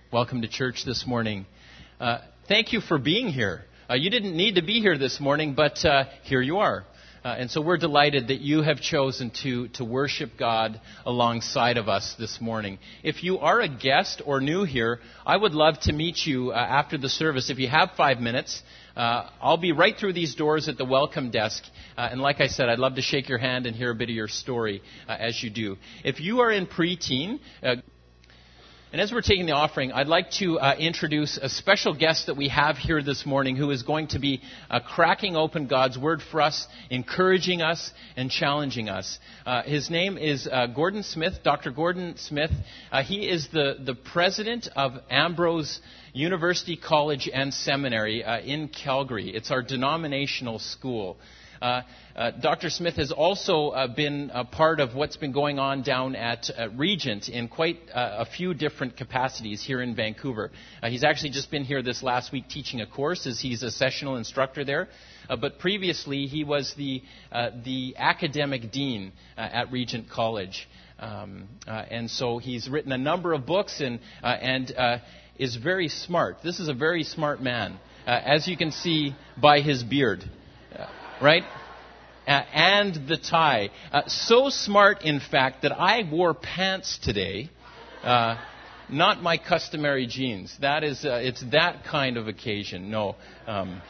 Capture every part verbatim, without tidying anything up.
Welcome to church this morning. Uh, thank you for being here. Uh, you didn't need to be here this morning, but uh, here you are. Uh, and so we're delighted that you have chosen to, to worship God alongside of us this morning. If you are a guest or new here, I would love to meet you uh, after the service. If you have five minutes, uh, I'll be right through these doors at the welcome desk. Uh, and like I said, I'd love to shake your hand and hear a bit of your story uh, as you do. If you are in preteen, uh, And as we're taking the offering, I'd like to uh, introduce a special guest that we have here this morning who is going to be uh, cracking open God's Word for us, encouraging us, and challenging us. Uh, his name is uh, Gordon Smith, Doctor Gordon Smith. Uh, he is the, the president of Ambrose University College and Seminary uh, in Calgary. It's our denominational school. Uh, uh, Doctor Smith has also uh, been a part of what's been going on down at uh, Regent in quite uh, a few different capacities here in Vancouver. Uh, he's actually just been here this last week teaching a course as he's a sessional instructor there. Uh, but previously he was the uh, the academic dean uh, at Regent College. Um, uh, and so he's written a number of books and, uh, and uh, is very smart. This is a very smart man, uh, as you can see by his beard. Uh, Right? Uh, and the tie. Uh, so smart, in fact, that I wore pants today, uh, not my customary jeans. That is, uh, it's that kind of occasion. No. Um,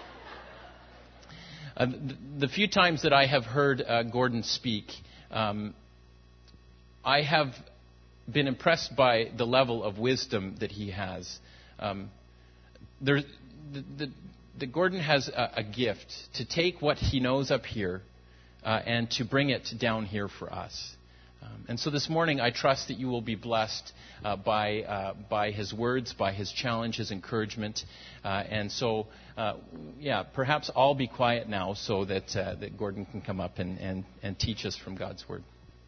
uh, the, the few times that I have heard uh, Gordon speak, um, I have been impressed by the level of wisdom that he has. Um, there, the, the that Gordon has a, a gift to take what he knows up here uh, and to bring it down here for us. Um, and so this morning, I trust that you will be blessed uh, by uh, by his words, by his challenge, his encouragement. Uh, and so, uh, yeah, perhaps I'll be quiet now so that uh, that Gordon can come up and, and, and teach us from God's Word.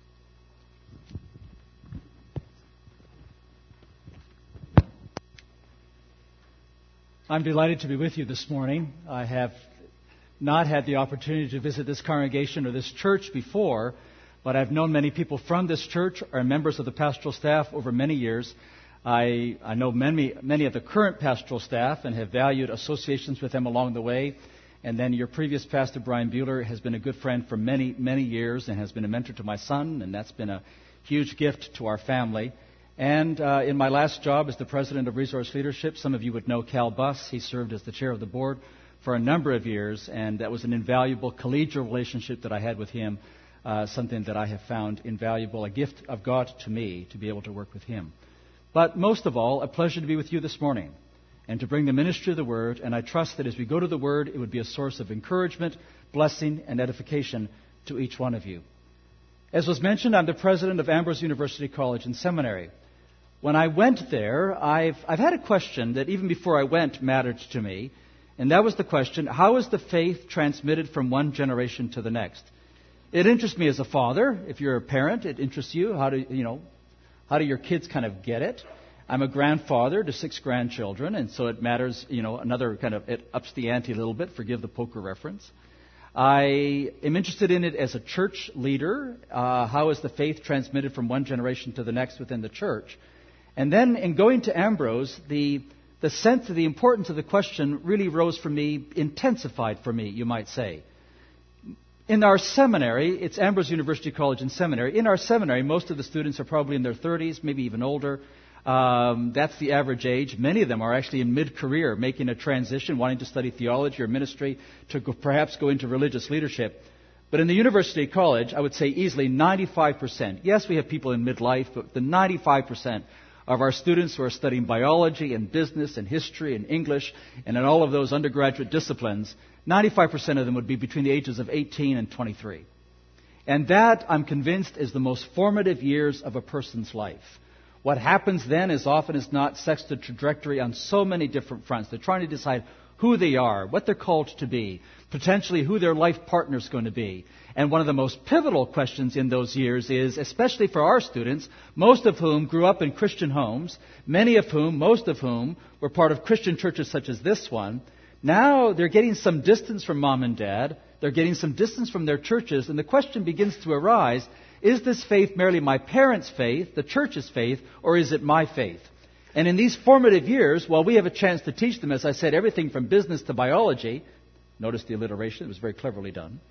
I'm delighted to be with you this morning. I have not had the opportunity to visit this congregation or this church before, but I've known many people from this church or members of the pastoral staff over many years. I, I know many, many of the current pastoral staff and have valued associations with them along the way. And then your previous pastor, Brian Bueller, has been a good friend for many, many years and has been a mentor to my son, and that's been a huge gift to our family. And uh, in my last job as the president of Resource Leadership, some of you would know Cal Buss. He served as the chair of the board for a number of years, and that was an invaluable collegial relationship that I had with him, uh, something that I have found invaluable, a gift of God to me to be able to work with him. But most of all, a pleasure to be with you this morning and to bring the ministry of the Word, and I trust that as we go to the Word, it would be a source of encouragement, blessing, and edification to each one of you. As was mentioned, I'm the president of Ambrose University College and Seminary. When I went there, I've, I've had a question that even before I went mattered to me, and that was the question, how is the faith transmitted from one generation to the next? It interests me as a father. If you're a parent, it interests you. How do, you know, how do your kids kind of get it? I'm a grandfather to six grandchildren, and so it matters, you know, another kind of, it ups the ante a little bit, forgive the poker reference. I am interested in it as a church leader. Uh, how is the faith transmitted from one generation to the next within the church? And then in going to Ambrose, the, the sense of the importance of the question really rose for me, intensified for me, you might say. In our seminary, it's Ambrose University College and Seminary. In our seminary, most of the students are probably in their thirties, maybe even older. Um, that's the average age. Many of them are actually in mid-career, making a transition, wanting to study theology or ministry, to go, perhaps go into religious leadership. But in the University College, I would say easily ninety-five percent. Yes, we have people in midlife, but the ninety-five percent of our students who are studying biology and business and history and English and in all of those undergraduate disciplines, ninety-five percent of them would be between the ages of eighteen and twenty-three. And that, I'm convinced, is the most formative years of a person's life. What happens then is often as not sets the trajectory on so many different fronts. They're trying to decide who they are, what they're called to be, potentially who their life partner is going to be. And one of the most pivotal questions in those years is, especially for our students, most of whom grew up in Christian homes, many of whom, most of whom, were part of Christian churches such as this one, now they're getting some distance from mom and dad, they're getting some distance from their churches, and the question begins to arise, is this faith merely my parents' faith, the church's faith, or is it my faith? And in these formative years, while we have a chance to teach them, as I said, everything from business to biology, notice the alliteration, it was very cleverly done.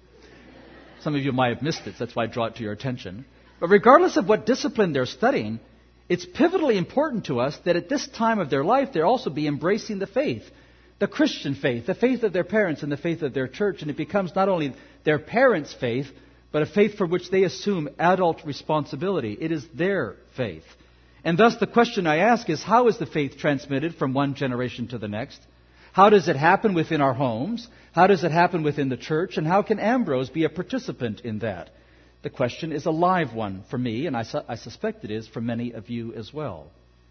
Some of you might have missed it, so that's why I draw it to your attention. But regardless of what discipline they're studying, it's pivotally important to us that at this time of their life, they'll also be embracing the faith, the Christian faith, the faith of their parents and the faith of their church. And it becomes not only their parents' faith, but a faith for which they assume adult responsibility. It is their faith. And thus the question I ask is, how is the faith transmitted from one generation to the next? How does it happen within our homes? How does it happen within the church? And how can Ambrose be a participant in that? The question is a live one for me, and I, su- I suspect it is for many of you as well.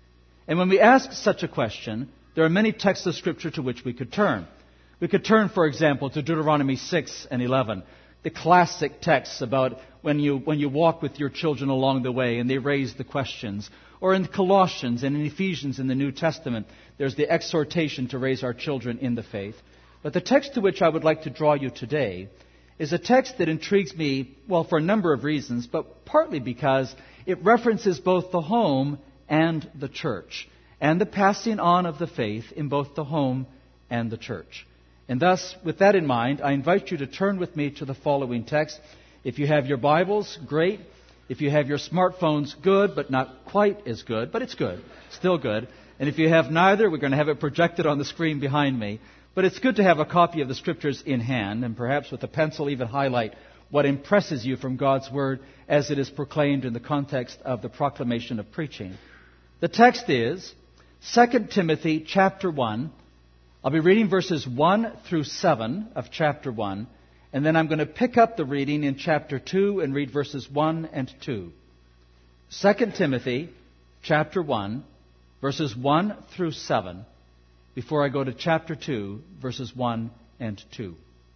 And when we ask such a question, there are many texts of Scripture to which we could turn. We could turn, for example, to Deuteronomy six and eleven, the classic texts about when you, when you walk with your children along the way and they raise the questions. Or in Colossians and in Ephesians in the New Testament, there's the exhortation to raise our children in the faith. But the text to which I would like to draw you today is a text that intrigues me, well, for a number of reasons, but partly because it references both the home and the church, and the passing on of the faith in both the home and the church. And thus, with that in mind, I invite you to turn with me to the following text. If you have your Bibles, great. If you have your smartphones, good, but not quite as good, but it's good, still good. And if you have neither, we're going to have it projected on the screen behind me. But it's good to have a copy of the Scriptures in hand, and perhaps with a pencil even highlight what impresses you from God's Word as it is proclaimed in the context of the proclamation of preaching. The text is Second Timothy chapter one. I'll be reading verses one through seven of chapter one. And then I'm going to pick up the reading in chapter two and read verses one and two. Second Timothy chapter one, verses one through seven, before I go to chapter two, verses one and two.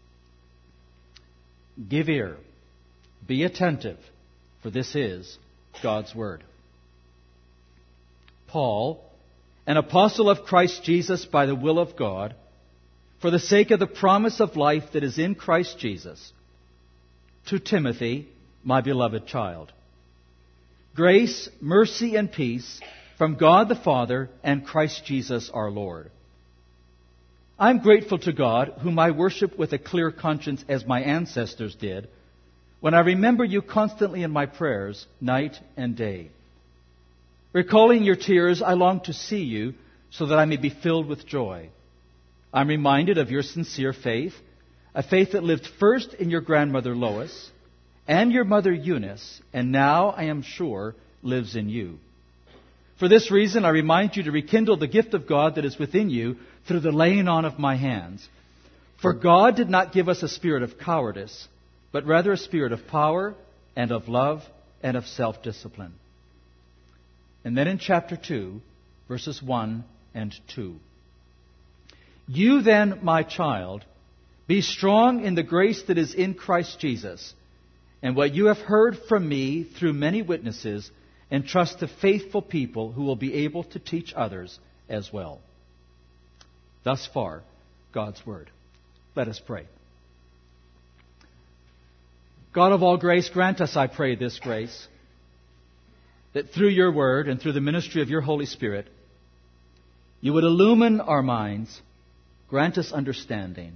Give ear, be attentive, for this is God's word. Paul, an apostle of Christ Jesus by the will of God, for the sake of the promise of life that is in Christ Jesus, to Timothy, my beloved child. Grace, mercy, and peace from God the Father and Christ Jesus our Lord. I'm grateful to God, whom I worship with a clear conscience as my ancestors did, when I remember you constantly in my prayers, night and day. Recalling your tears, I long to see you so that I may be filled with joy. I'm reminded of your sincere faith, a faith that lived first in your grandmother Lois and your mother Eunice, and now, I am sure, lives in you. For this reason, I remind you to rekindle the gift of God that is within you through the laying on of my hands. For God did not give us a spirit of cowardice, but rather a spirit of power and of love and of self-discipline. And then in chapter two, verses one and two. You then, my child, be strong in the grace that is in Christ Jesus, and what you have heard from me through many witnesses, entrust to faithful people who will be able to teach others as well. Thus far, God's Word. Let us pray. God of all grace, grant us, I pray, this grace, that through your Word and through the ministry of your Holy Spirit, you would illumine our minds, grant us understanding.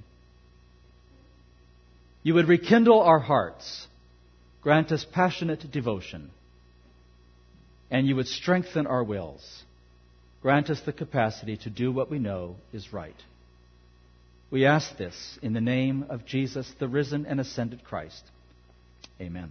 You would rekindle our hearts, grant us passionate devotion. And you would strengthen our wills, grant us the capacity to do what we know is right. We ask this in the name of Jesus, the risen and ascended Christ. Amen.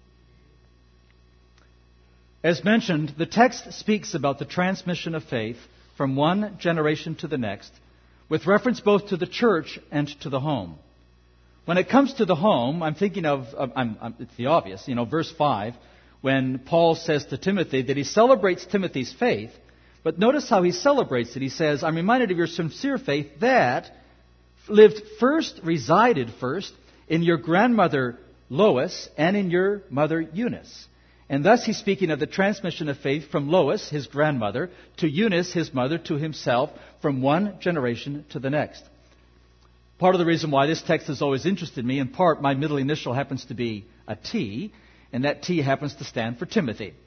As mentioned, the text speaks about the transmission of faith from one generation to the next, with reference both to the church and to the home. When it comes to the home, I'm thinking of, of I'm, I'm, it's the obvious, you know, verse five, when Paul says to Timothy that he celebrates Timothy's faith, but notice how he celebrates it. He says, I'm reminded of your sincere faith that lived first, resided first, in your grandmother Lois and in your mother Eunice. And thus he's speaking of the transmission of faith from Lois, his grandmother, to Eunice, his mother, to himself, from one generation to the next. Part of the reason why this text has always interested me, in part my middle initial happens to be a T, and that T happens to stand for Timothy.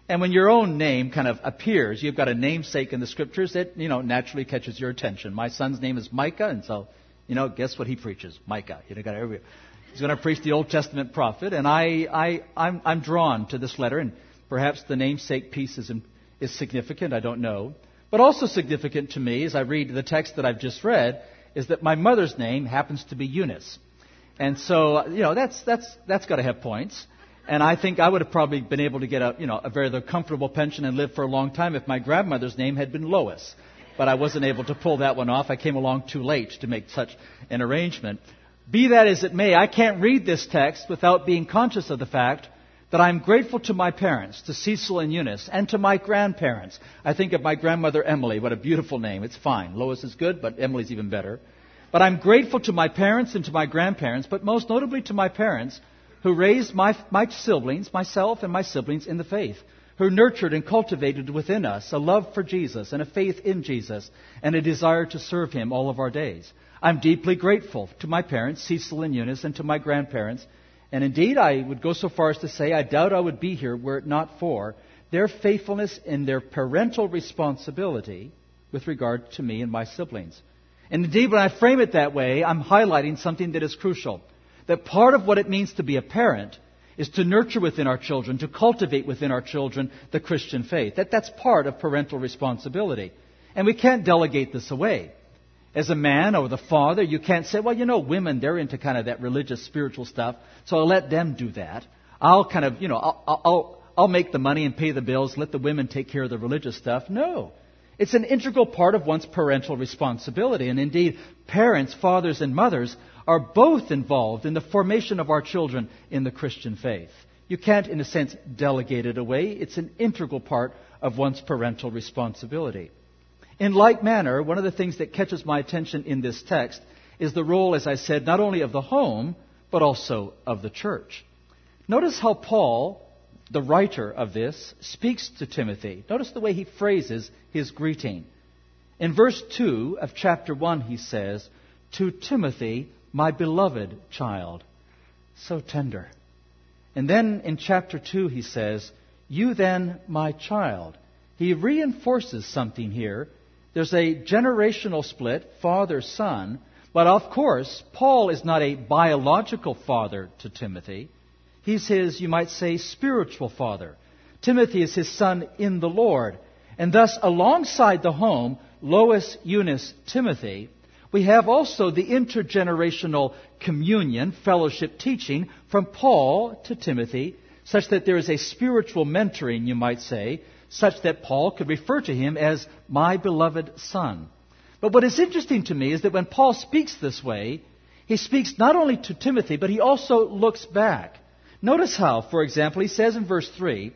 And when your own name kind of appears, you've got a namesake in the Scriptures that, you know, naturally catches your attention. My son's name is Micah, and so, you know, guess what he preaches? Micah. You know, got every, he's going to preach the Old Testament prophet, and I, I, I'm, I'm drawn to this letter, and perhaps the namesake piece is, is significant. I don't know. But also significant to me, as I read the text that I've just read, is that my mother's name happens to be Eunice. And so, you know, that's, that's, that's got to have points. And I think I would have probably been able to get a, you know, a very comfortable pension and live for a long time if my grandmother's name had been Lois. But I wasn't able to pull that one off. I came along too late to make such an arrangement. Be that as it may, I can't read this text without being conscious of the fact that I'm grateful to my parents, to Cecil and Eunice, and to my grandparents. I think of my grandmother Emily. What a beautiful name. It's fine. Lois is good, but Emily's even better. But I'm grateful to my parents and to my grandparents, but most notably to my parents, who raised my, my siblings, myself and my siblings in the faith, who nurtured and cultivated within us a love for Jesus and a faith in Jesus and a desire to serve Him all of our days. I'm deeply grateful to my parents, Cecil and Eunice, and to my grandparents. And indeed, I would go so far as to say I doubt I would be here were it not for their faithfulness in their parental responsibility with regard to me and my siblings. And indeed, when I frame it that way, I'm highlighting something that is crucial. That part of what it means to be a parent is to nurture within our children, to cultivate within our children the Christian faith. That, that's part of parental responsibility. And we can't delegate this away. As a man or the father, you can't say, well, you know, women, they're into kind of that religious, spiritual stuff, so I'll let them do that. I'll kind of, you know, I'll, I'll, I'll make the money and pay the bills, let the women take care of the religious stuff. No. It's an integral part of one's parental responsibility. And indeed, parents, fathers, and mothers are both involved in the formation of our children in the Christian faith. You can't, in a sense, delegate it away. It's an integral part of one's parental responsibility. In like manner, one of the things that catches my attention in this text is the role, as I said, not only of the home, but also of the church. Notice how Paul, the writer of this, speaks to Timothy. Notice the way he phrases his greeting. In verse two of chapter one, he says, "To Timothy, my beloved child." So tender. And then in chapter two, he says, "You then, my child." He reinforces something here. There's a generational split, father-son. But of course, Paul is not a biological father to Timothy. He's his, you might say, spiritual father. Timothy is his son in the Lord. And thus, alongside the home, Lois, Eunice, Timothy, we have also the intergenerational communion, fellowship, teaching from Paul to Timothy, such that there is a spiritual mentoring, you might say, such that Paul could refer to him as my beloved son. But what is interesting to me is that when Paul speaks this way, he speaks not only to Timothy, but he also looks back. Notice how, for example, he says in verse three,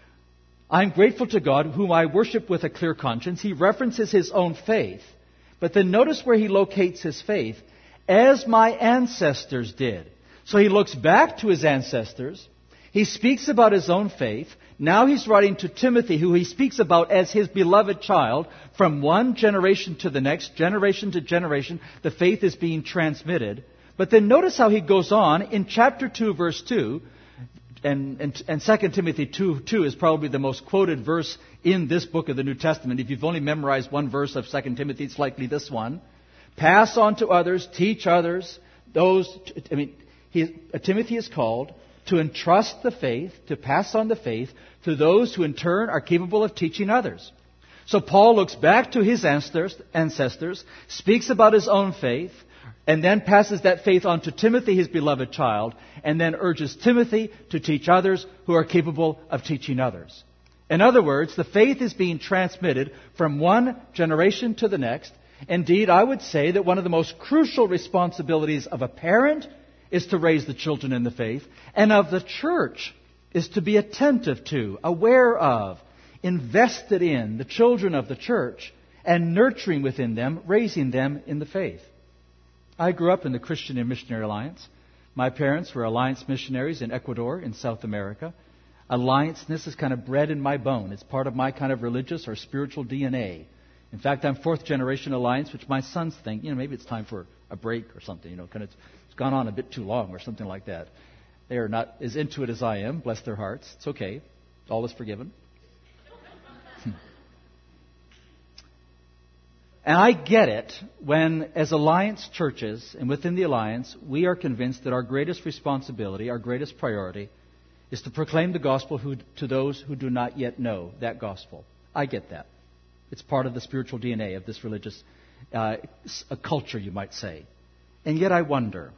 "I'm grateful to God, whom I worship with a clear conscience." He references his own faith. But then notice where he locates his faith. "As my ancestors did." So he looks back to his ancestors. He speaks about his own faith. Now he's writing to Timothy, who he speaks about as his beloved child. From one generation to the next, generation to generation, the faith is being transmitted. But then notice how he goes on in chapter two, verse two. And, and, and Second Timothy two, two is probably the most quoted verse in this book of the New Testament. If you've only memorized one verse of Second Timothy, it's likely this one. "Pass on to others, teach others." Those, I mean, he, uh, Timothy is called to entrust the faith, to pass on the faith to those who in turn are capable of teaching others. So Paul looks back to his ancestors, ancestors, speaks about his own faith, and then passes that faith on to Timothy, his beloved child, and then urges Timothy to teach others who are capable of teaching others. In other words, the faith is being transmitted from one generation to the next. Indeed, I would say that one of the most crucial responsibilities of a parent is to raise the children in the faith, and of the church is to be attentive to, aware of, invested in the children of the church, and nurturing within them, raising them in the faith. I grew up in the Christian and Missionary Alliance. My parents were Alliance missionaries in Ecuador, in South America. Alliance-ness is kind of bred in my bone. It's part of my kind of religious or spiritual D N A. In fact, I'm fourth generation Alliance, which my sons think, you know, maybe it's time for a break or something, you know, kind of, it's gone on a bit too long or something like that. They are not as into it as I am, bless their hearts. It's okay. All is forgiven. And I get it when, as Alliance churches and within the Alliance, we are convinced that our greatest responsibility, our greatest priority, is to proclaim the gospel who, to those who do not yet know that gospel. I get that. It's part of the spiritual D N A of this religious uh, a culture, you might say. And yet I wonder.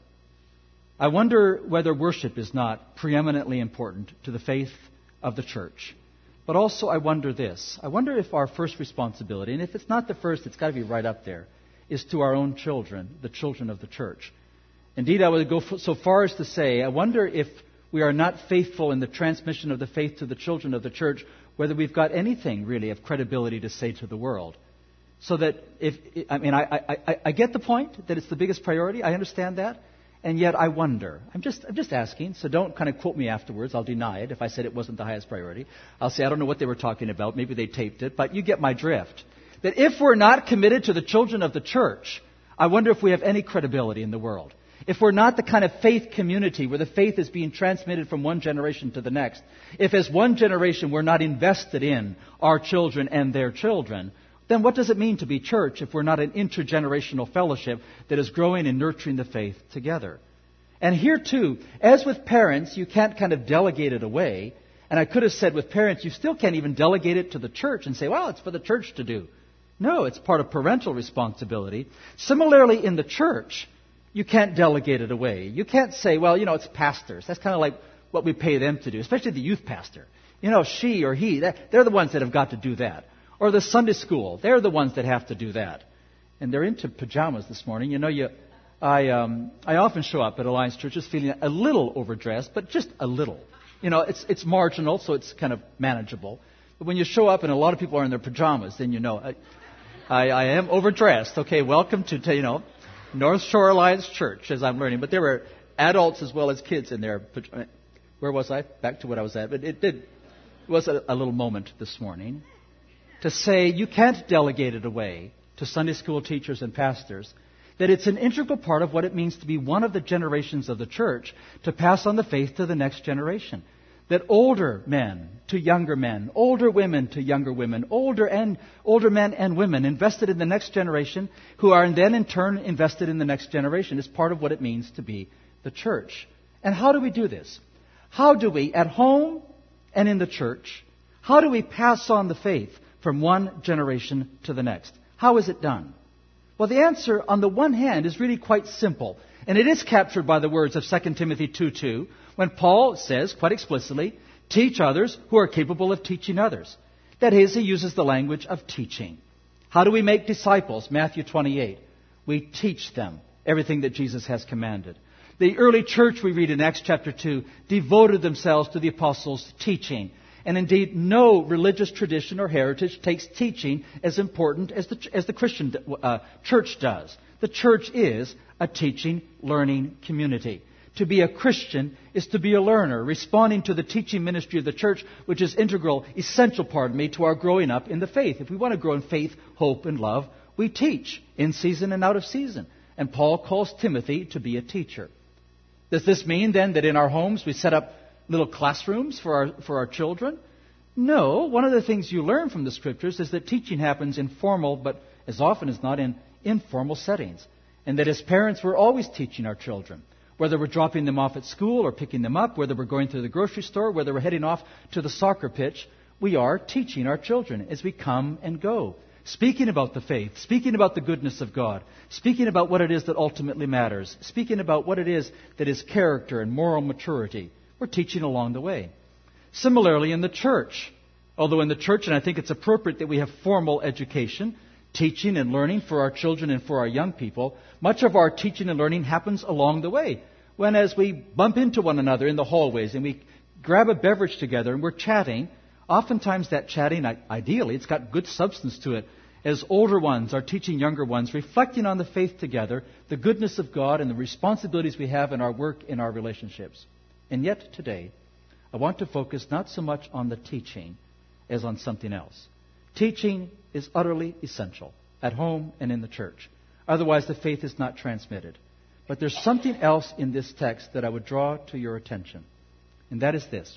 I wonder whether worship is not preeminently important to the faith of the church. But also I wonder this. I wonder if our first responsibility, and if it's not the first, it's got to be right up there, is to our own children, the children of the church. Indeed, I would go so far as to say, I wonder if we are not faithful in the transmission of the faith to the children of the church, whether we've got anything really of credibility to say to the world. So that if, I mean, I, I, I, I get the point that it's the biggest priority. I understand that. And yet I wonder. I'm just, I'm just asking, so don't kind of quote me afterwards. I'll deny it if I said it wasn't the highest priority. I'll say I don't know what they were talking about. Maybe they taped it, but you get my drift. That if we're not committed to the children of the church, I wonder if we have any credibility in the world. If we're not the kind of faith community where the faith is being transmitted from one generation to the next, if as one generation we're not invested in our children and their children, then what does it mean to be church if we're not an intergenerational fellowship that is growing and nurturing the faith together? And here too, as with parents, you can't kind of delegate it away. And I could have said with parents, you still can't even delegate it to the church and say, well, it's for the church to do. No, it's part of parental responsibility. Similarly, in the church, you can't delegate it away. You can't say, well, you know, it's pastors. That's kind of like what we pay them to do, especially the youth pastor. You know, she or he, they're the ones that have got to do that. Or the Sunday school, they're the ones that have to do that. And they're into pajamas this morning. You know, you, I um, I often show up at Alliance churches feeling a little overdressed, but just a little. You know, it's it's marginal, so it's kind of manageable. But when you show up and a lot of people are in their pajamas, then you know, I, I, I am overdressed. Okay, welcome to, you know, North Shore Alliance Church, as I'm learning. But there were adults as well as kids in there. Where was I? Back to what I was at. But it did it was a, a little moment this morning to say you can't delegate it away to Sunday school teachers and pastors, that it's an integral part of what it means to be one of the generations of the church, to pass on the faith to the next generation. That older men to younger men, older women to younger women, older and older men and women invested in the next generation, who are then in turn invested in the next generation, is part of what it means to be the church. And how do we do this? How do we, at home and in the church, how do we pass on the faith from one generation to the next? How is it done? Well, the answer, on the one hand, is really quite simple. And it is captured by the words of Second Timothy two two, when Paul says, quite explicitly, teach others who are capable of teaching others. That is, he uses the language of teaching. How do we make disciples? Matthew twenty-eight. We teach them everything that Jesus has commanded. The early church, we read in Acts chapter two, devoted themselves to the apostles' teaching. And indeed, no religious tradition or heritage takes teaching as important as the, as the Christian uh, church does. The church is a teaching, learning community. To be a Christian is to be a learner, responding to the teaching ministry of the church, which is integral, essential, pardon me, to our growing up in the faith. If we want to grow in faith, hope, and love, we teach in season and out of season. And Paul calls Timothy to be a teacher. Does this mean then that in our homes we set up little classrooms for our for our children? No. One of the things you learn from the Scriptures is that teaching happens in formal, but as often as not in informal settings. And that as parents, we're always teaching our children. Whether we're dropping them off at school or picking them up, whether we're going to the grocery store, whether we're heading off to the soccer pitch, we are teaching our children as we come and go. Speaking about the faith, speaking about the goodness of God, speaking about what it is that ultimately matters, speaking about what it is that is character and moral maturity. We're teaching along the way. Similarly, in the church, although in the church, and I think it's appropriate that we have formal education, teaching and learning for our children and for our young people, much of our teaching and learning happens along the way. When as we bump into one another in the hallways and we grab a beverage together and we're chatting, oftentimes that chatting, ideally, it's got good substance to it, as older ones are teaching younger ones, reflecting on the faith together, the goodness of God and the responsibilities we have in our work, in our relationships. And yet today, I want to focus not so much on the teaching as on something else. Teaching is utterly essential at home and in the church. Otherwise, the faith is not transmitted. But there's something else in this text that I would draw to your attention. And that is this.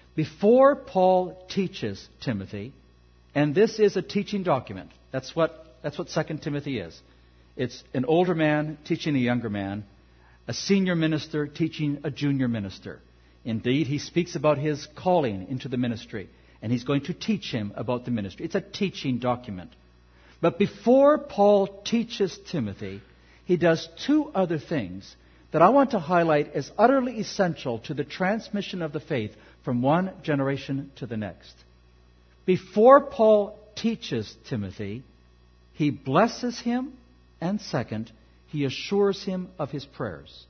Before Paul teaches Timothy, and this is a teaching document. That's what that's what Second Timothy is. It's an older man teaching a younger man, a senior minister teaching a junior minister. Indeed, he speaks about his calling into the ministry, and he's going to teach him about the ministry. It's a teaching document. But before Paul teaches Timothy, he does two other things that I want to highlight as utterly essential to the transmission of the faith from one generation to the next. Before Paul teaches Timothy, he blesses him, and second, he assures him of his prayers.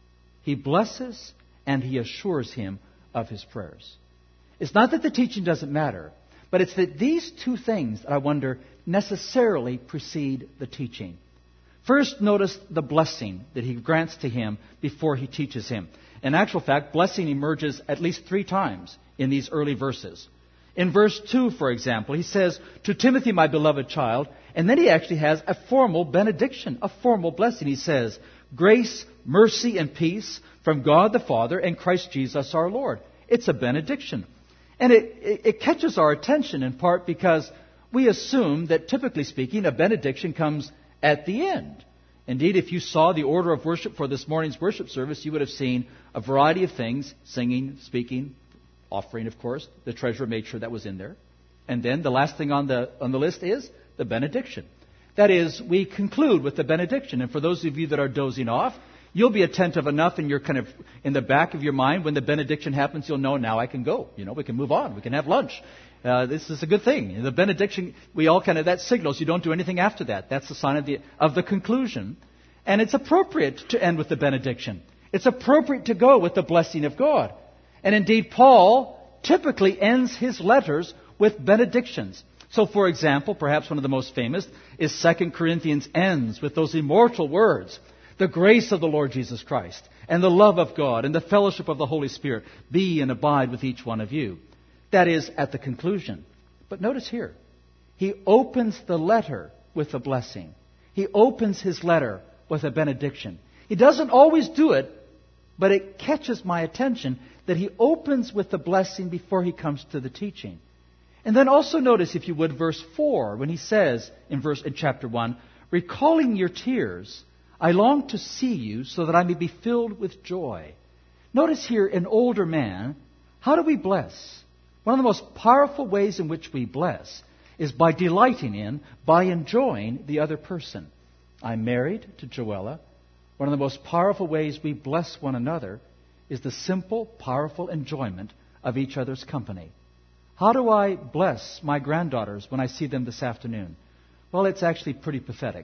He blesses and he assures him of his prayers. It's not that the teaching doesn't matter, but it's that these two things, I wonder, necessarily precede the teaching. First, notice the blessing that he grants to him before he teaches him. In actual fact, blessing emerges at least three times in these early verses. In verse two, for example, he says, "To Timothy, my beloved child," and then he actually has a formal benediction, a formal blessing. He says, "Grace, mercy, and peace from God the Father and Christ Jesus our Lord." It's a benediction. And it, it, it catches our attention in part because we assume that, typically speaking, a benediction comes at the end. Indeed, if you saw the order of worship for this morning's worship service, you would have seen a variety of things: singing, speaking, offering, of course. The treasurer made sure that was in there. And then the last thing on the on the list is the benediction. That is, we conclude with the benediction. And for those of you that are dozing off, you'll be attentive enough in your kind of in the back of your mind when the benediction happens. You'll know, now I can go. You know, we can move on. We can have lunch. Uh, this is a good thing. The benediction, we all kind of, that signals you don't do anything after that. That's the sign of the of the conclusion. And it's appropriate to end with the benediction. It's appropriate to go with the blessing of God. And indeed, Paul typically ends his letters with benedictions. So, for example, perhaps one of the most famous is Second Corinthians ends with those immortal words: "The grace of the Lord Jesus Christ, and the love of God, and the fellowship of the Holy Spirit be and abide with each one of you." That is at the conclusion. But notice here, he opens the letter with a blessing. He opens his letter with a benediction. He doesn't always do it, but it catches my attention that he opens with the blessing before he comes to the teaching. And then also notice, if you would, verse four, when he says in verse in chapter one, "Recalling your tears, I long to see you so that I may be filled with joy." Notice here, an older man, how do we bless? One of the most powerful ways in which we bless is by delighting in, by enjoying the other person. I'm married to Joella. One of the most powerful ways we bless one another is the simple, powerful enjoyment of each other's company. How do I bless my granddaughters when I see them this afternoon? Well, it's actually pretty pathetic.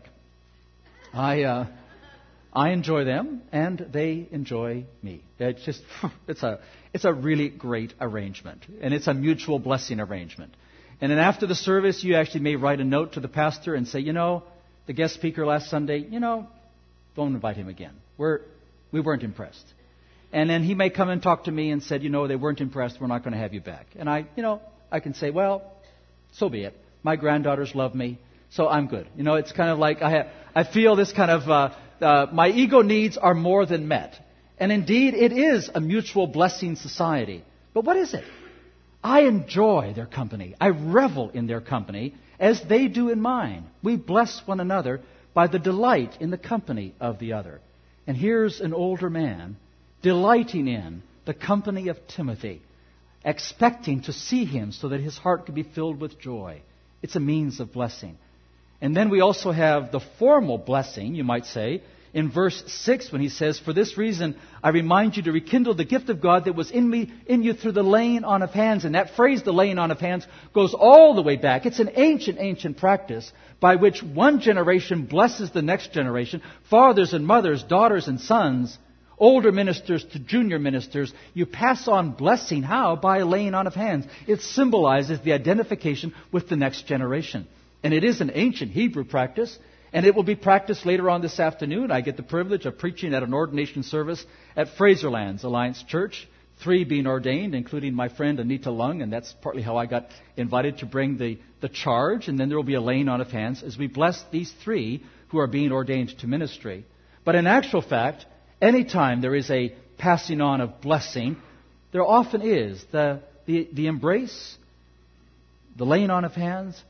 I uh, I enjoy them, and they enjoy me. It's just it's a it's a really great arrangement, and it's a mutual blessing arrangement. And then after the service, you actually may write a note to the pastor and say, you know, the guest speaker last Sunday, you know, don't invite him again. We're we weren't impressed. And then he may come and talk to me and said, you know, they weren't impressed. We're not going to have you back. And I, you know, I can say, well, so be it. My granddaughters love me, so I'm good. You know, it's kind of like I have, I feel this kind of, uh, uh, my ego needs are more than met. And indeed, it is a mutual blessing society. But what is it? I enjoy their company. I revel in their company as they do in mine. We bless one another by the delight in the company of the other. And here's an older man delighting in the company of Timothy, expecting to see him so that his heart could be filled with joy. It's a means of blessing. And then we also have the formal blessing, you might say, in verse six when he says, "For this reason I remind you to rekindle the gift of God that was in me, in you through the laying on of hands." And that phrase, the laying on of hands, goes all the way back. It's an ancient, ancient practice by which one generation blesses the next generation, fathers and mothers, daughters and sons, older ministers to junior ministers. You pass on blessing. How? By a laying on of hands. It symbolizes the identification with the next generation. And it is an ancient Hebrew practice, and it will be practiced later on this afternoon. I get the privilege of preaching at an ordination service at Fraserlands Alliance Church, three being ordained, including my friend Anita Lung, and that's partly how I got invited to bring the, the charge. And then there will be a laying on of hands as we bless these three who are being ordained to ministry. But in actual fact, anytime there is a passing on of blessing, there often is the, the, the embrace, the laying on of hands,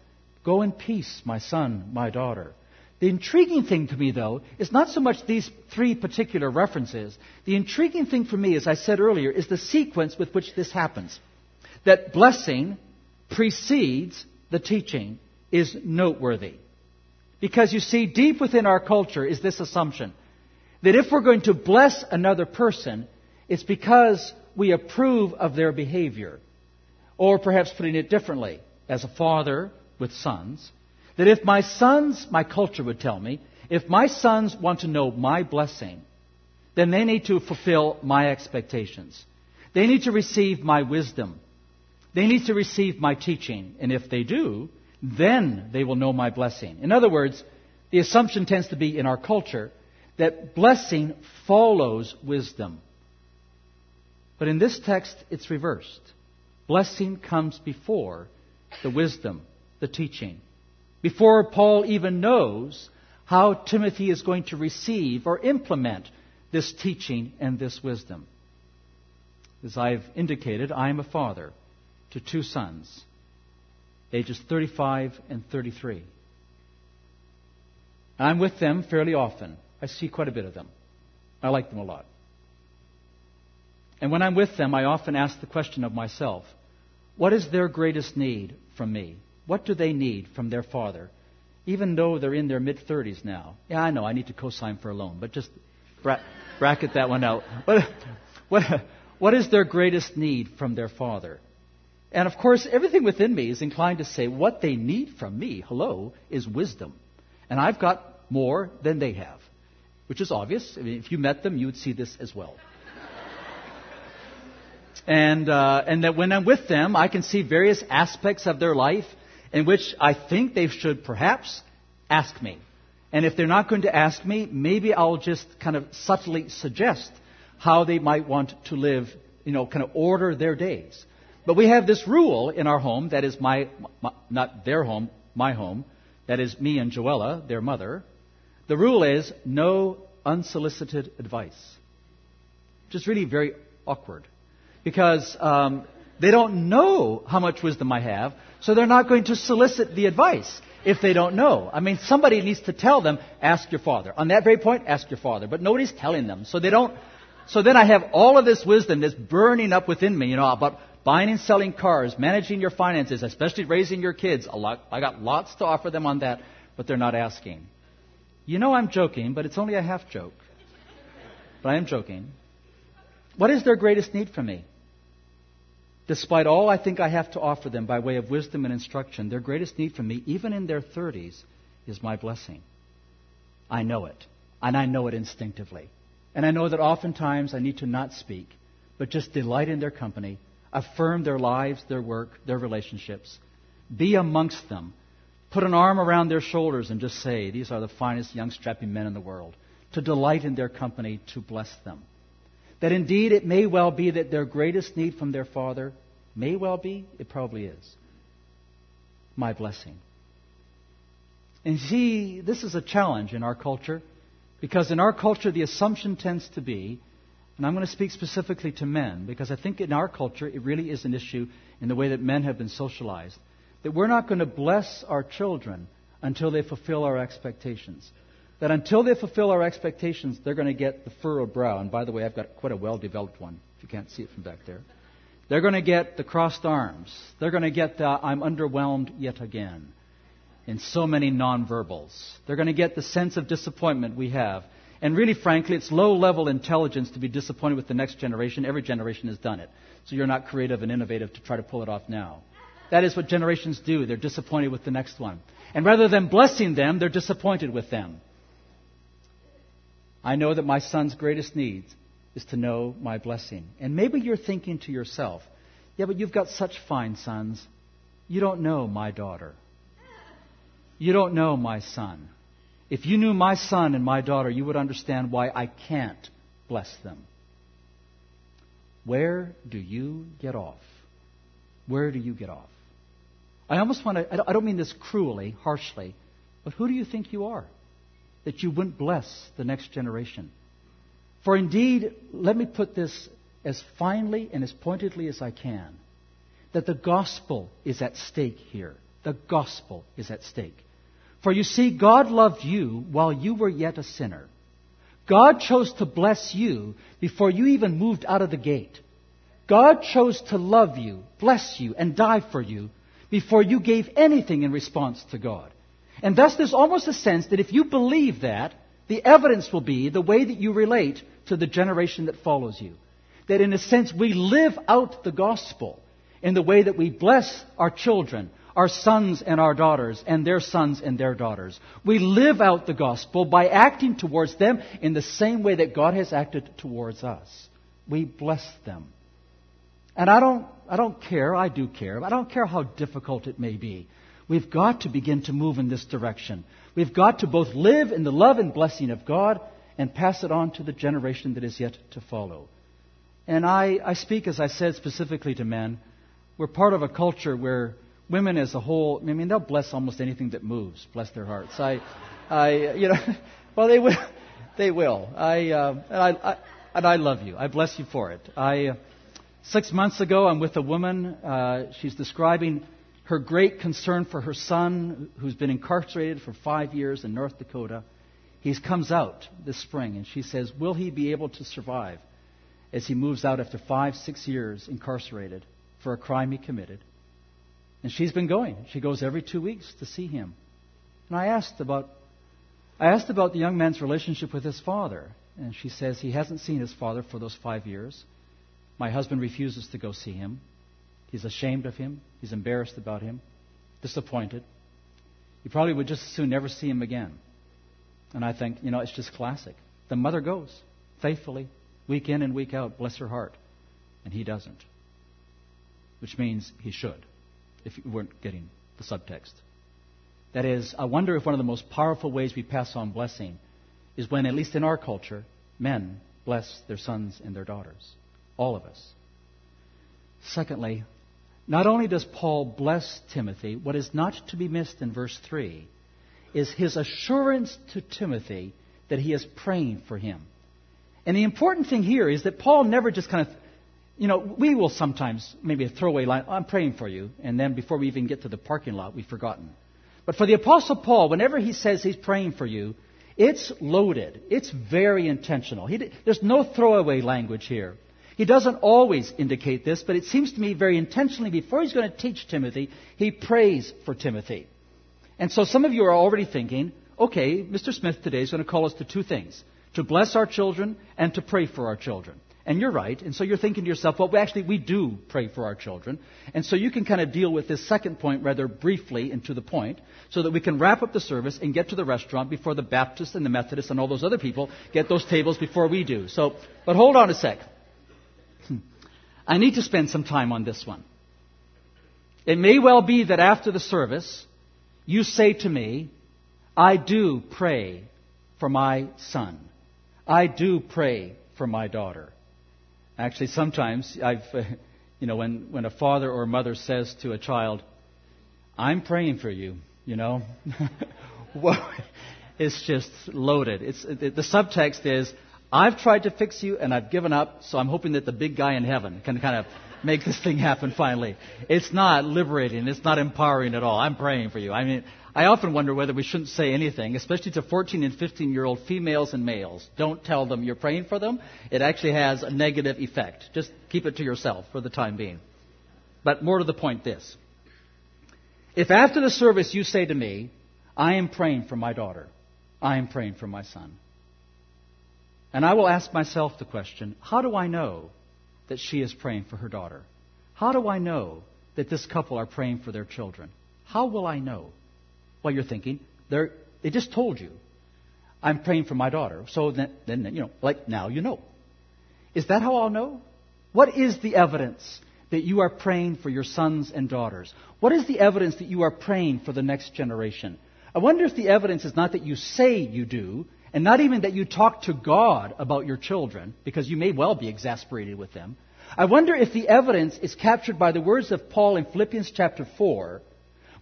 Go in peace, my son, my daughter. The intriguing thing to me, though, is not so much these three particular references. The intriguing thing for me, as I said earlier, is the sequence with which this happens. That blessing precedes the teaching is noteworthy. Because you see, deep within our culture is this assumption that if we're going to bless another person, it's because we approve of their behavior. Or perhaps putting it differently, as a father with sons, that if my sons, my culture would tell me, if my sons want to know my blessing, then they need to fulfill my expectations. They need to receive my wisdom. They need to receive my teaching. And if they do, then they will know my blessing. In other words, the assumption tends to be in our culture that blessing follows wisdom. But in this text, it's reversed. Blessing comes before the wisdom, the teaching. Before Paul even knows how Timothy is going to receive or implement this teaching and this wisdom. As I've indicated, I am a father to two sons, ages thirty-five and thirty-three. I'm with them fairly often. I see quite a bit of them. I like them a lot. And when I'm with them, I often ask the question of myself, what is their greatest need from me? What do they need from their father? Even though they're in their mid-thirties now. Yeah, I know, I need to co-sign for a loan, but just bra- bracket that one out. What, what, what is their greatest need from their father? And of course, everything within me is inclined to say what they need from me, hello, is wisdom. And I've got more than they have, which is obvious. I mean, if you met them, you would see this as well. And, uh, and that when I'm with them, I can see various aspects of their life in which I think they should perhaps ask me. And if they're not going to ask me, maybe I'll just kind of subtly suggest how they might want to live, you know, kind of order their days. But we have this rule in our home, that is my, my not their home, my home, that is me and Joella, their mother. The rule is no unsolicited advice. Which is really very awkward. Because um, they don't know how much wisdom I have, so they're not going to solicit the advice if they don't know. I mean, somebody needs to tell them, ask your father. On that very point, ask your father. But nobody's telling them. So they don't. So then I have all of this wisdom that's burning up within me, you know, about buying and selling cars, managing your finances, especially raising your kids. A lot, I got lots to offer them on that, but they're not asking. You know I'm joking, but it's only a half joke. But I am joking. What is their greatest need from me? Despite all I think I have to offer them by way of wisdom and instruction, their greatest need from me, even in their thirties, is my blessing. I know it. And I know it instinctively. And I know that oftentimes I need to not speak, but just delight in their company, affirm their lives, their work, their relationships, be amongst them, put an arm around their shoulders and just say, these are the finest young strapping men in the world, to delight in their company, to bless them. That indeed it may well be that their greatest need from their father, may well be, it probably is, my blessing. And see, this is a challenge in our culture, because in our culture the assumption tends to be, and I'm going to speak specifically to men, because I think in our culture it really is an issue in the way that men have been socialized, that we're not going to bless our children until they fulfill our expectations. That until they fulfill our expectations, they're going to get the furrowed brow. And by the way, I've got quite a well-developed one, if you can't see it from back there. They're going to get the crossed arms. They're going to get the I'm underwhelmed yet again in so many nonverbals. They're going to get the sense of disappointment we have. And really, frankly, it's low-level intelligence to be disappointed with the next generation. Every generation has done it. So you're not creative and innovative to try to pull it off now. That is what generations do. They're disappointed with the next one. And rather than blessing them, they're disappointed with them. I know that my son's greatest need is to know my blessing. And maybe you're thinking to yourself, yeah, but you've got such fine sons. You don't know my daughter. You don't know my son. If you knew my son and my daughter, you would understand why I can't bless them. Where do you get off? Where do you get off? I almost want to, I don't mean this cruelly, harshly, but who do you think you are that you wouldn't bless the next generation? For indeed, let me put this as finely and as pointedly as I can, that the gospel is at stake here The gospel is at stake. For you see, God loved you while you were yet a sinner. God chose to bless you before you even moved out of the gate. God chose to love you, bless you, and die for you before you gave anything in response to God. And thus there's almost a sense that if you believe that, the evidence will be the way that you relate to the generation that follows you. That in a sense we live out the gospel in the way that we bless our children, our sons and our daughters, and their sons and their daughters. We live out the gospel by acting towards them in the same way that God has acted towards us. We bless them. And I don't, I don't care, I do care, I don't care how difficult it may be. We've got to begin to move in this direction. We've got to both live in the love and blessing of God and pass it on to the generation that is yet to follow. And I, I speak, as I said, specifically to men. We're part of a culture where women as a whole, I mean, they'll bless almost anything that moves, bless their hearts. I, I, you know, well, they will, they will. I, uh, and I, I, and I love you. I bless you for it. I, uh, six months ago, I'm with a woman. Uh, she's describing her great concern for her son, who's been incarcerated for five years in North Dakota. He comes out this spring, and she says, will he be able to survive as he moves out after five, six years incarcerated for a crime he committed? And she's been going. She goes every two weeks to see him. And I asked about, I asked about the young man's relationship with his father. And she says he hasn't seen his father for those five years. My husband refuses to go see him. He's ashamed of him. He's embarrassed about him. Disappointed. He probably would just as soon never see him again. And I think, you know, it's just classic. The mother goes faithfully, week in and week out, bless her heart. And he doesn't. Which means he should, if you weren't getting the subtext. That is, I wonder if one of the most powerful ways we pass on blessing is when, at least in our culture, men bless their sons and their daughters. All of us. Secondly, not only does Paul bless Timothy, what is not to be missed in verse three is his assurance to Timothy that he is praying for him. And the important thing here is that Paul never just kind of, you know, we will sometimes maybe a throwaway line, I'm praying for you, and then before we even get to the parking lot, we've forgotten. But for the Apostle Paul, whenever he says he's praying for you, it's loaded. It's very intentional. He, there's no throwaway language here. He doesn't always indicate this, but it seems to me very intentionally, before he's going to teach Timothy, he prays for Timothy. And so some of you are already thinking, okay, Mister Smith today is going to call us to two things, to bless our children and to pray for our children. And you're right. And so you're thinking to yourself, well, actually, we do pray for our children. And so you can kind of deal with this second point rather briefly and to the point so that we can wrap up the service and get to the restaurant before the Baptists and the Methodists and all those other people get those tables before we do. So, but hold on a sec. I need to spend some time on this one. It may well be that after the service, you say to me, I do pray for my son. I do pray for my daughter. Actually, sometimes I've, uh, you know, when, when a father or mother says to a child, I'm praying for you, you know, well, it's just loaded. It's it, the subtext is, I've tried to fix you and I've given up, so I'm hoping that the big guy in heaven can kind of make this thing happen finally. It's not liberating. It's not empowering at all. I'm praying for you. I mean, I often wonder whether we shouldn't say anything, especially to fourteen and fifteen-year-old females and males. Don't tell them you're praying for them. It actually has a negative effect. Just keep it to yourself for the time being. But more to the point this. If after the service you say to me, I am praying for my daughter, I am praying for my son, and I will ask myself the question, how do I know that she is praying for her daughter? How do I know that this couple are praying for their children? How will I know? Well, you're thinking, they're, they just told you, I'm praying for my daughter. So then, then, you know, like now you know. Is that how I'll know? What is the evidence that you are praying for your sons and daughters? What is the evidence that you are praying for the next generation? I wonder if the evidence is not that you say you do, and not even that you talk to God about your children, because you may well be exasperated with them. I wonder if the evidence is captured by the words of Paul in Philippians chapter four,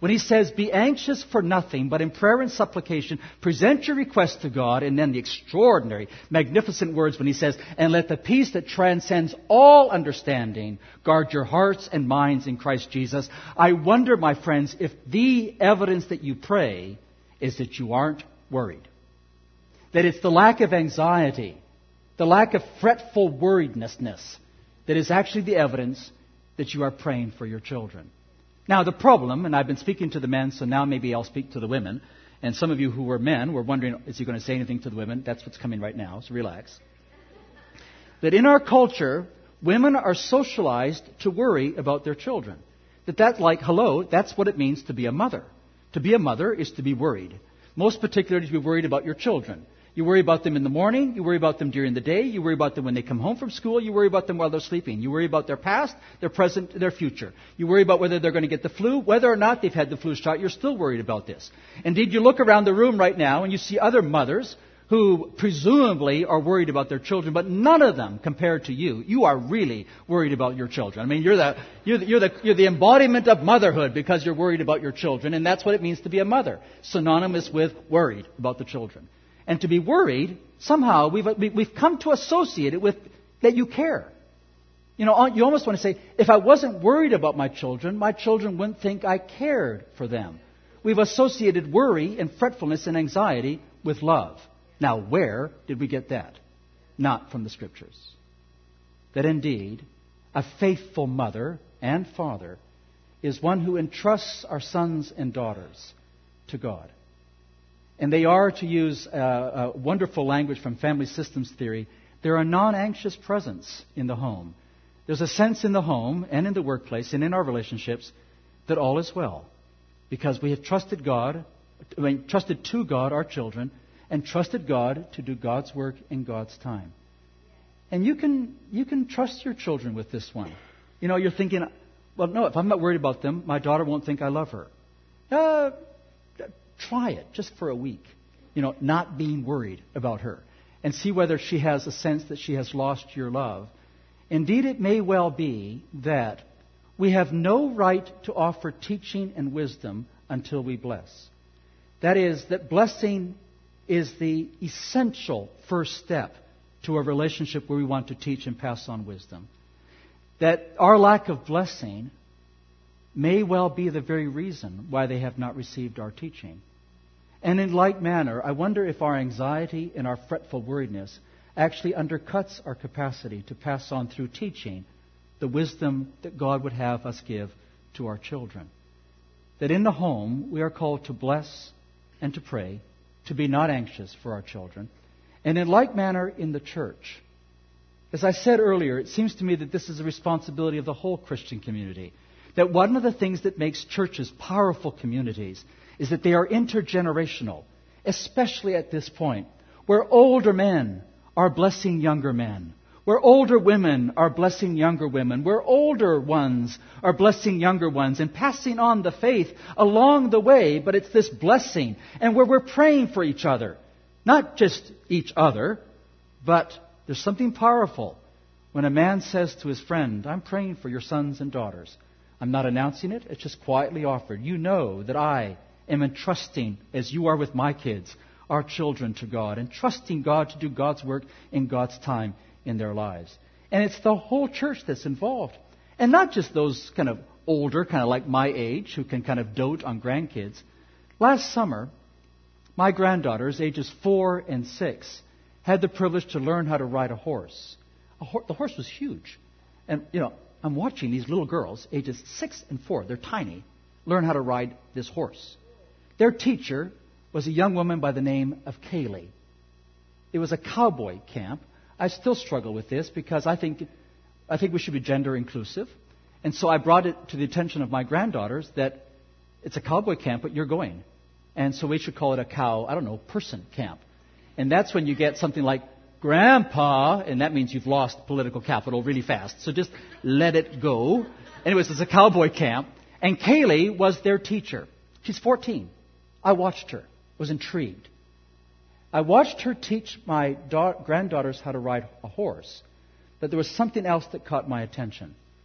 when he says, be anxious for nothing, but in prayer and supplication, present your requests to God, and then the extraordinary, magnificent words when he says, and let the peace that transcends all understanding guard your hearts and minds in Christ Jesus. I wonder, my friends, if the evidence that you pray is that you aren't worried. That it's the lack of anxiety, the lack of fretful worriedness that is actually the evidence that you are praying for your children. Now, the problem, and I've been speaking to the men, so now maybe I'll speak to the women. And some of you who were men were wondering, is he going to say anything to the women? That's what's coming right now, so relax. That in our culture, women are socialized to worry about their children. That that's like, hello, that's what it means to be a mother. To be a mother is to be worried. Most particularly to be worried about your children. You worry about them in the morning. You worry about them during the day. You worry about them when they come home from school. You worry about them while they're sleeping. You worry about their past, their present, their future. You worry about whether they're going to get the flu. Whether or not they've had the flu shot, you're still worried about this. Indeed, you look around the room right now and you see other mothers who presumably are worried about their children, but none of them compared to you. You are really worried about your children. I mean, you're the, you're the, you're the, you're the embodiment of motherhood because you're worried about your children, and that's what it means to be a mother, synonymous with worried about the children. And to be worried, somehow we've, we've come to associate it with that you care. You know, you almost want to say, if I wasn't worried about my children, my children wouldn't think I cared for them. We've associated worry and fretfulness and anxiety with love. Now, where did we get that? Not from the Scriptures. That indeed, a faithful mother and father is one who entrusts our sons and daughters to God. And they are, to use a, a wonderful language from family systems theory, they're a non-anxious presence in the home. There's a sense in the home and in the workplace and in our relationships that all is well. Because we have trusted God, I mean, trusted to God our children, and trusted God to do God's work in God's time. And you can you can trust your children with this one. You know, you're thinking, well, no, if I'm not worried about them, my daughter won't think I love her. Uh, try it just for a week. You know, not being worried about her. And see whether she has a sense that she has lost your love. Indeed, it may well be that we have no right to offer teaching and wisdom until we bless. That is, that blessing is the essential first step to a relationship where we want to teach and pass on wisdom. That our lack of blessing may well be the very reason why they have not received our teaching. And in like manner, I wonder if our anxiety and our fretful worriedness actually undercuts our capacity to pass on through teaching the wisdom that God would have us give to our children. That in the home, we are called to bless and to pray, to be not anxious for our children. And in like manner in the church. As I said earlier, it seems to me that this is a responsibility of the whole Christian community. That one of the things that makes churches powerful communities is that they are intergenerational, especially at this point, where older men are blessing younger men, where older women are blessing younger women, where older ones are blessing younger ones and passing on the faith along the way, but it's this blessing, and where we're praying for each other. Not just each other, but there's something powerful when a man says to his friend, I'm praying for your sons and daughters. I'm not announcing it, it's just quietly offered. You know that I am entrusting, as you are with my kids, our children to God, and trusting God to do God's work in God's time in their lives. And it's the whole church that's involved. And not just those kind of older, kind of like my age, who can kind of dote on grandkids. Last summer, my granddaughters, ages four and six, had the privilege to learn how to ride a horse. A ho- the horse was huge. And, you know, I'm watching these little girls, ages six and four, they're tiny, learn how to ride this horse. Their teacher was a young woman by the name of Kaylee. It was a cowboy camp. I still struggle with this because I think I think we should be gender inclusive. And so I brought it to the attention of my granddaughters that it's a cowboy camp, but you're going. And so we should call it a cow, I don't know, person camp. And that's when you get something like Grandpa, and that means you've lost political capital really fast. So just let it go. Anyways, it's a cowboy camp. And Kaylee was their teacher. She's fourteen. I watched her, was intrigued. I watched her teach my da- granddaughters how to ride a horse, but there was something else that caught my attention.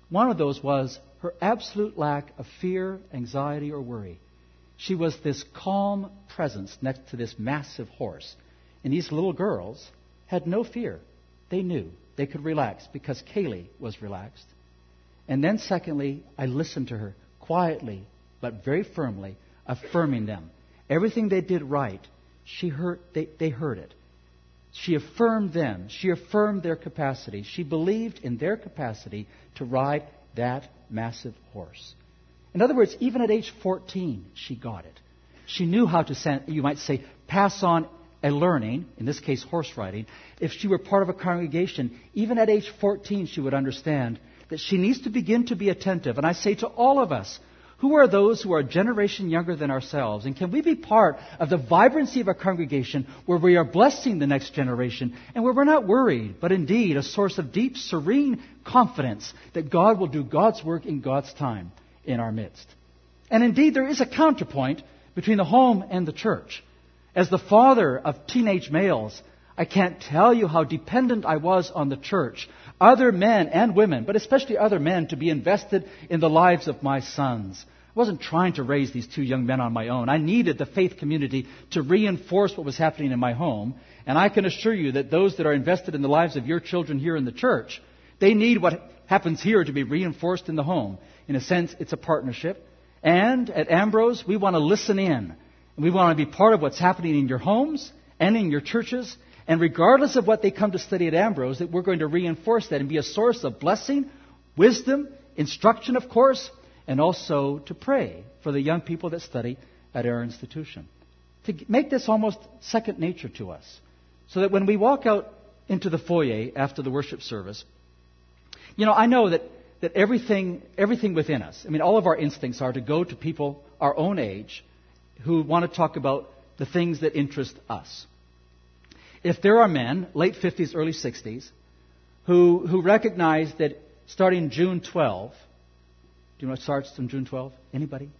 One of those was her absolute lack of fear, anxiety, or worry. She was this calm presence next to this massive horse. And these little girls had no fear. They knew they could relax because Kaylee was relaxed. And then secondly, I listened to her quietly but very firmly, affirming them. Everything they did right, she heard, they, they heard it. She affirmed them. She affirmed their capacity. She believed in their capacity to ride that massive horse. In other words, even at age fourteen, she got it. She knew how to, you might say, pass on a learning, in this case horse riding. If she were part of a congregation, even at age fourteen, she would understand that she needs to begin to be attentive. And I say to all of us, who are those who are a generation younger than ourselves? And can we be part of the vibrancy of a congregation where we are blessing the next generation and where we're not worried, but indeed a source of deep, serene confidence that God will do God's work in God's time in our midst? And indeed, there is a counterpoint between the home and the church. As the father of teenage males, I can't tell you how dependent I was on the church, other men and women, but especially other men, to be invested in the lives of my sons. I wasn't trying to raise these two young men on my own. I needed the faith community to reinforce what was happening in my home. And I can assure you that those that are invested in the lives of your children here in the church, they need what happens here to be reinforced in the home. In a sense, it's a partnership. And at Ambrose, we want to listen in. And we want to be part of what's happening in your homes and in your churches. And regardless of what they come to study at Ambrose, that we're going to reinforce that and be a source of blessing, wisdom, instruction, of course, and also to pray for the young people that study at our institution. To make this almost second nature to us. So that when we walk out into the foyer after the worship service, you know, I know that, that everything, everything within us, I mean, all of our instincts are to go to people our own age who want to talk about the things that interest us. If there are men, late fifties, early sixties, who, who recognize that starting June twelfth, do you know what starts on June twelfth? Anybody?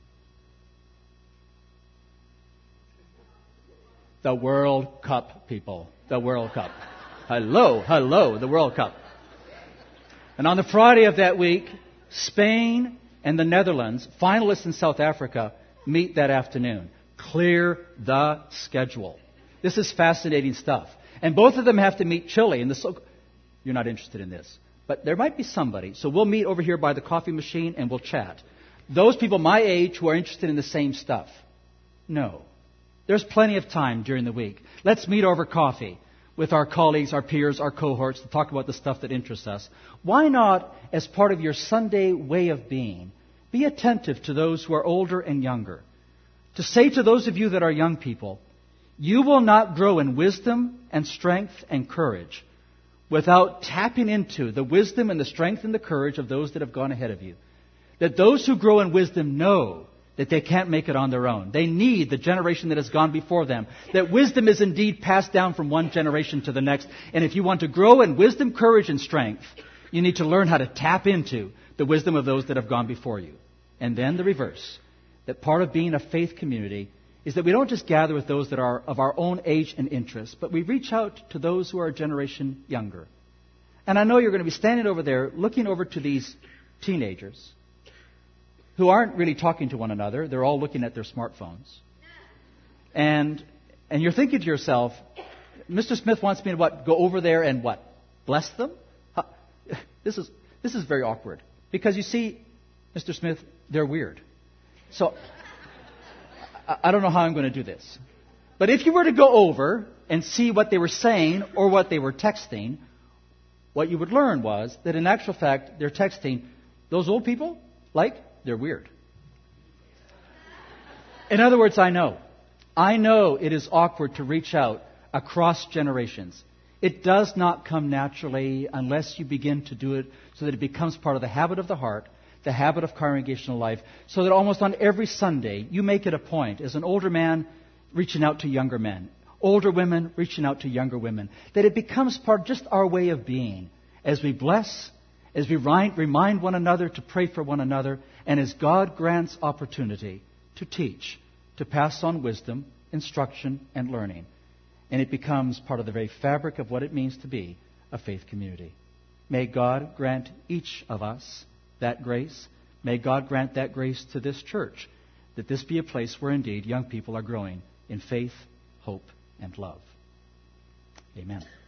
The World Cup, people. The World Cup. Hello, hello, the World Cup. And on the Friday of that week, Spain and the Netherlands, finalists in South Africa, meet that afternoon. Clear the schedule. This is fascinating stuff. And both of them have to meet Chile. And the so- You're not interested in this. But there might be somebody. So we'll meet over here by the coffee machine and we'll chat. Those people my age who are interested in the same stuff. No. There's plenty of time during the week. Let's meet over coffee with our colleagues, our peers, our cohorts to talk about the stuff that interests us. Why not, as part of your Sunday way of being, be attentive to those who are older and younger? To say to those of you that are young people, you will not grow in wisdom and strength and courage without tapping into the wisdom and the strength and the courage of those that have gone ahead of you. That those who grow in wisdom know that they can't make it on their own. They need the generation that has gone before them. That wisdom is indeed passed down from one generation to the next. And if you want to grow in wisdom, courage, and strength, you need to learn how to tap into the wisdom of those that have gone before you. And then the reverse. That part of being a faith community is that we don't just gather with those that are of our own age and interest, but we reach out to those who are a generation younger. And I know you're going to be standing over there looking over to these teenagers who aren't really talking to one another. They're all looking at their smartphones. And and you're thinking to yourself, Mister Smith wants me to what? Go over there and what? Bless them? Huh? This is this is very awkward. Because you see, Mister Smith, they're weird. So I don't know how I'm going to do this. But if you were to go over and see what they were saying or what they were texting, what you would learn was that in actual fact, they're texting those old people like they're weird. In other words, I know. I know it is awkward to reach out across generations. It does not come naturally unless you begin to do it so that it becomes part of the habit of the heart, the habit of congregational life, so that almost on every Sunday you make it a point, as an older man reaching out to younger men, older women reaching out to younger women, that it becomes part of just our way of being as we bless, as we remind one another to pray for one another, and as God grants opportunity to teach, to pass on wisdom, instruction, and learning. And it becomes part of the very fabric of what it means to be a faith community. May God grant each of us that grace. May God grant that grace to this church, that this be a place where indeed young people are growing in faith, hope, and love. Amen.